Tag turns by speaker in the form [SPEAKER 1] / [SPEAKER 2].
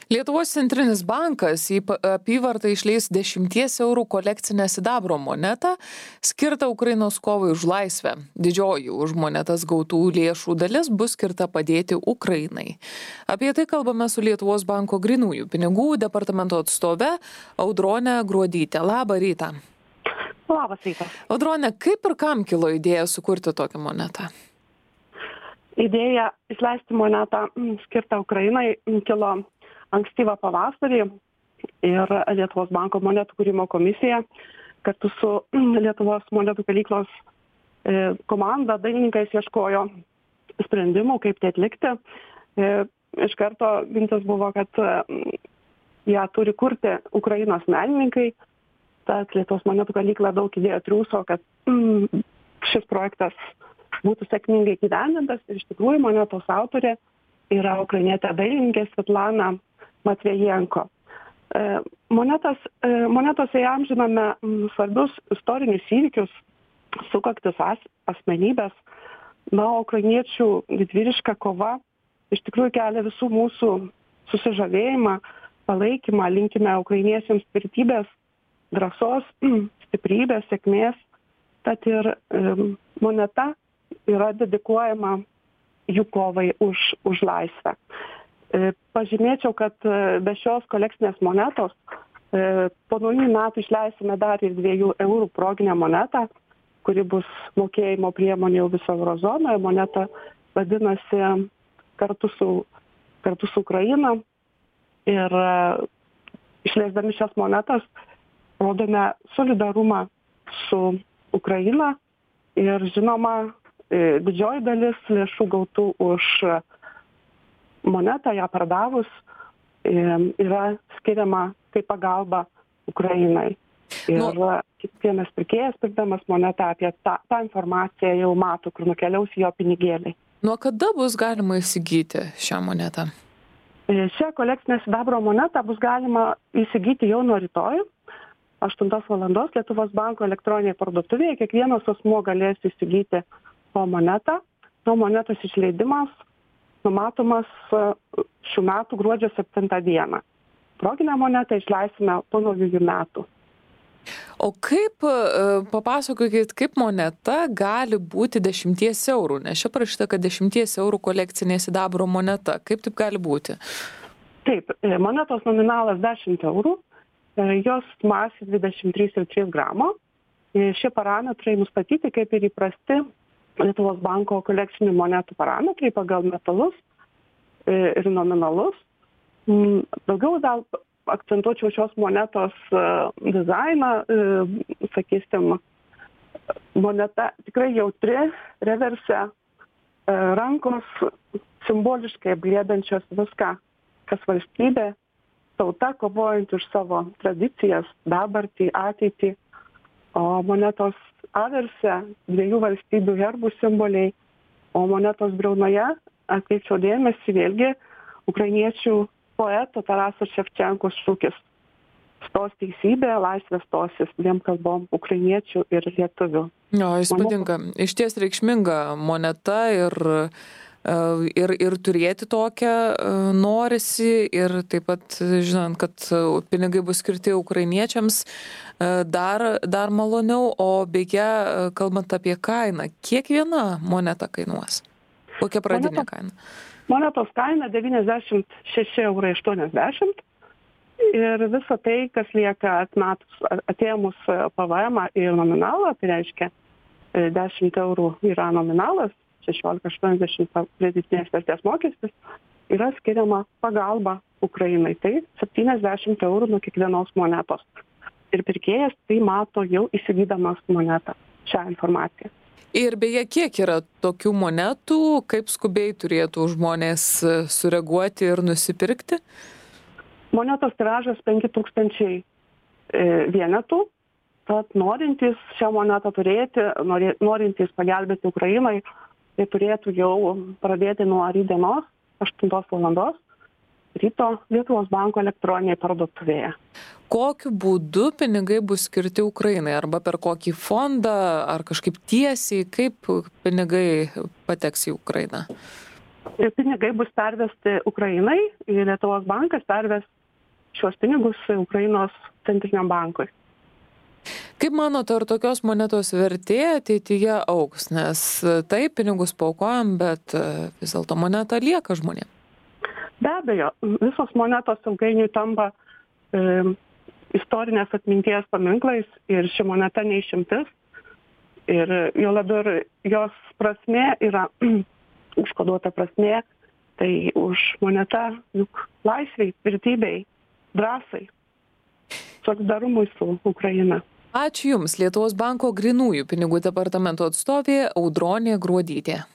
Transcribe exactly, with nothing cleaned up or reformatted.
[SPEAKER 1] Lietuvos centrinis bankas į apyvartą išleis dešimties eurų kolekcinę sidabro monetą, skirtą Ukrainos kovai už laisvę. Didžioji už monetas gautų lėšų dalis bus skirta padėti Ukrainai. Apie tai kalbame su Lietuvos banko grynųjų pinigų departamento atstove Audrone Gruodyte. Labą rytą.
[SPEAKER 2] Labas rytas.
[SPEAKER 1] Audrone, kaip ir kam kilo idėja sukurti tokią monetą?
[SPEAKER 2] Idėja išleisti monetą skirtą Ukrainai kilo ankstyvą pavasarį ir Lietuvos banko monetų kūrimo komisija kartu su Lietuvos monetų kalyklos komanda dailininkais ieškojo sprendimų, kaip tai atlikti. Iš karto mintis buvo, kad ją turi kurti Ukrainos menininkai, tad Lietuvos monetų kalykla daug įdėjo triūso, kad šis projektas būtų sėkmingai gyvendintas ir iš tikrųjų monetos autorė yra ukrainietė dailininkė Svetlana Matvejenko. Monetas, monetose įamžiname svarbius istorinius įvykius, sukaktis as, asmenybės, na, ukrainiečių didvyriška kova iš tikrųjų kelia visų mūsų susižavėjimą, palaikymą, linkime ukrainiečiams tvirtybės, drąsos, stiprybės, sėkmės, tad ir moneta yra dedikuojama jų kovai už, už laisvę. Pažymėčiau, kad be šios kolekcinės monetos po naujų metų išleisime dar ir dviejų eurų proginę monetą, kuri bus mokėjimo priemonė jau viso eurozonoje. Moneta vadinasi kartu su, kartu su Ukraina ir išleisdami šias monetas rodome solidarumą su Ukraina ir žinoma didžioji dalis lėšų gautų už monetą, ją pardavus, yra skiriama kaip pagalba Ukrainai. Ir nu, kiekvienas pirkėjas, pirkdamas monetą, apie tą, tą informaciją jau mato, kur nukeliaus jo pinigėliai.
[SPEAKER 1] Nuo kada bus galima įsigyti šią monetą?
[SPEAKER 2] Šią kolekcinę sidabro monetą bus galima įsigyti jau nuo rytoj, aštuntos valandos Lietuvos banko elektroninėje parduotuvėje. Kiekvienas asmuo galės įsigyti po monetą. Nuo monetos išleidimas numatomas šių metų gruodžio septintą dieną. Proginę monetą išleisime po naujųjų metų.
[SPEAKER 1] O kaip, papasakokit, kaip moneta gali būti dešimties eurų? Nes čia parašyta, kad dešimties eurų kolekcinė sidabro moneta. Kaip taip gali būti?
[SPEAKER 2] Taip, monetos nominalas dešimt eurų, jos masė dvidešimt trys ir trys gramo. Šie parametrai nustatyti kaip ir įprasti Lietuvos banko kolekcinių monetų parametrai pagal metalus ir nominalus. Daugiau gal akcentuočiau šios monetos dizainą, sakysim, moneta tikrai jautri, reverse, rankos simboliškai apglėbiančios viską, kas valstybė, tauta kovojanti už savo tradicijas, dabartį, ateitį, o monetos averse dviejų valstybių herbų simboliai, o monetos briaunoje atkreipčiau dėmesį vėlgi ukrainiečių poeto Taraso Ševčenkos šūkis: stos teisybė, laisvė stosis, dviem kalbom, ukrainiečių ir lietuvių.
[SPEAKER 1] Jo, įspūdinga. Iš ties reikšminga moneta ir Ir, ir turėti tokią norisi ir taip pat žinant, kad pinigai bus skirti ukrainiečiams, dar, dar maloniau. O beje, kalbant apie kainą, kiek viena moneta kainuos? Kokia pradinė Moneto, kaina?
[SPEAKER 2] Monetos kaina devyniasdešimt šeši eurai aštuoniasdešimt ir visa tai, kas lieka atmetus, atėmus P V M ir nominalą, tai reiškia dešimt eurų yra nominalas, šešiolika aštuoniasdešimt pridėtinės vertės mokestis, yra skiriama pagalba Ukrainai. Tai septyniasdešimt eurų nuo kiekvienos monetos. Ir pirkėjas tai mato jau įsigydamas monetą, šią informaciją.
[SPEAKER 1] Ir beje, kiek yra tokių monetų, kaip skubiai turėtų žmonės sureaguoti ir nusipirkti?
[SPEAKER 2] Monetos tiražas penki tūkstančiai vienetų. Tad norintys šią monetą turėti, norintys pagelbėti Ukrainai, tai turėtų jau pradėti nuo rytdienos aštuntos valandos ryto Lietuvos banko elektroninėje parduotuvėje.
[SPEAKER 1] Kokiu būdu pinigai bus skirti Ukrainai? Arba per kokį fondą, ar kažkaip tiesiai, kaip pinigai pateks į Ukrainą?
[SPEAKER 2] Ir pinigai bus pervesti Ukrainai, ir Lietuvos bankas perves šios pinigus Ukrainos centriniam bankui.
[SPEAKER 1] Kaip manote, ar tokios monetos vertė ateityje augs? Nes taip, pinigus paaukojam, bet vis dėlto moneta lieka žmonėm.
[SPEAKER 2] Be abejo, visos monetos ilgainiui tampa e, istorinės atminties paminklais ir ši moneta neišimtis. Ir jo labiau jos prasmė yra užkoduota prasmė, tai už monetą juk laisvei, tvirtybei, drąsai, solidarumui su Ukraina.
[SPEAKER 1] Ačiū Jums, Lietuvos banko grynųjų pinigų departamento atstovė Audronė Gruodytė.